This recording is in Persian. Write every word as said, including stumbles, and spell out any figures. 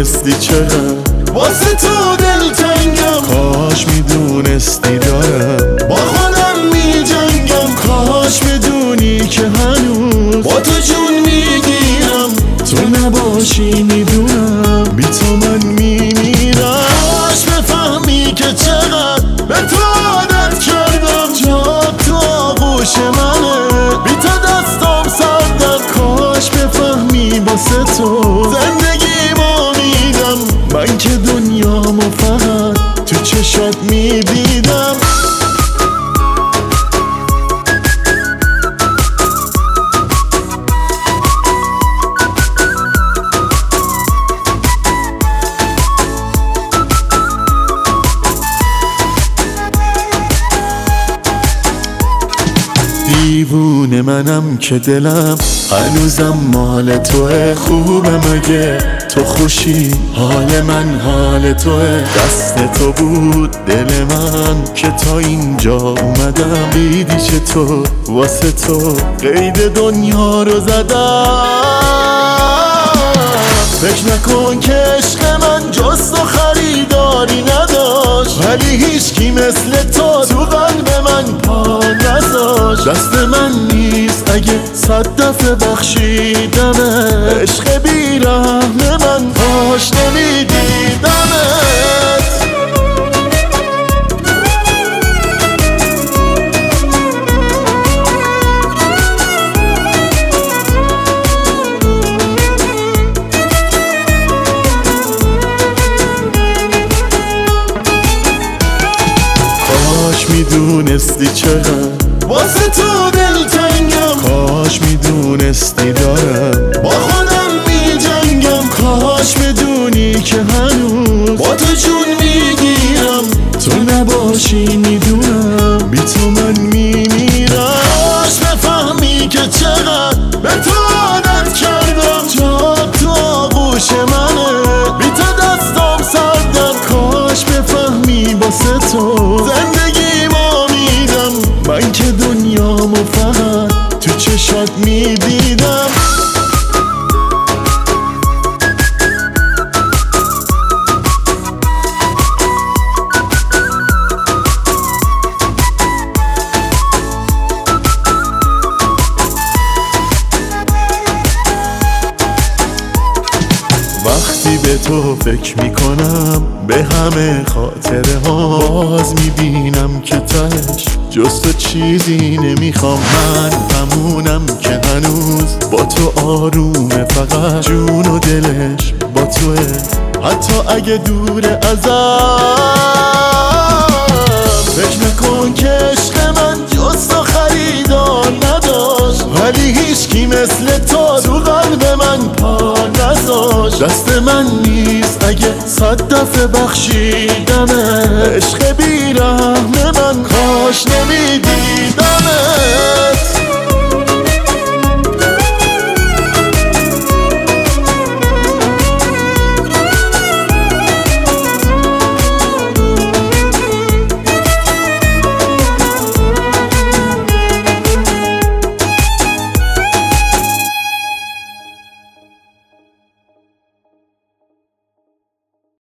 میدونستی چقدر واسه تو دلتنگم، کاش میدونستی دارم با خودم میجنگم، کاش بدونی که هنوز با تو جون میگیرم، تو نباشی میدونم بی تو من میمیرم. کاش بفهمی که چقدر به تو عادت کردم، جا تو آغوش منه، بی تو دستم سردم. کاش بفهمی واسه تو زندگی ما میدم، من که دنیامو فقط تو چشات میدیدم. دیوونه منم که دلم هنوزم مال توه، خوبه مگه تو خوشی حال من حال توه، دست تو بود دل من که تا اینجا اومدم، دیدی چطور واسه تو قید دنیا رو زدم. فکر نکن که عشق من جز تو خریداری نداشت، ولی هیچ کی مثل تو تو قلب من پا نذاشت. دست من نیست اگه صد دفعه بخشیدمه، عشق بیرحم من کاش نمیدیدمت. کاش میدونستی چقدر واسه تو دلتنگم، کاش میدونستی دارم با خودم میجنگم، کاش بدونی که هنوز با تو جون میگیرم، تو نباشی میدونم بی تو من میمیرم. کاش بفهمی که چقدر به تو عادت کردم، جا تو آغوش منه، بی تو دستم سردم. کاش بفهمی واسه تو زندگی ما میدم، من که دنیامو فقط تو چشات میدیدم. وقتی به تو فکر میکنم به همه خاطره ها، باز میبینم که تش جز تو چیزی نمیخوام. من همونم که هنوز با تو آرومه، فقط جون و دلش با توه، حتی اگه دور ازم. فکر نکن که عشق من جز تو خریدار نداشت، ولی هیچ کی مثل تو تو قلب من پا نذاشت. دست من نیست اگه صد دفعه بخشیدمه، عشق بیرحم من کاش نمیدیدمه.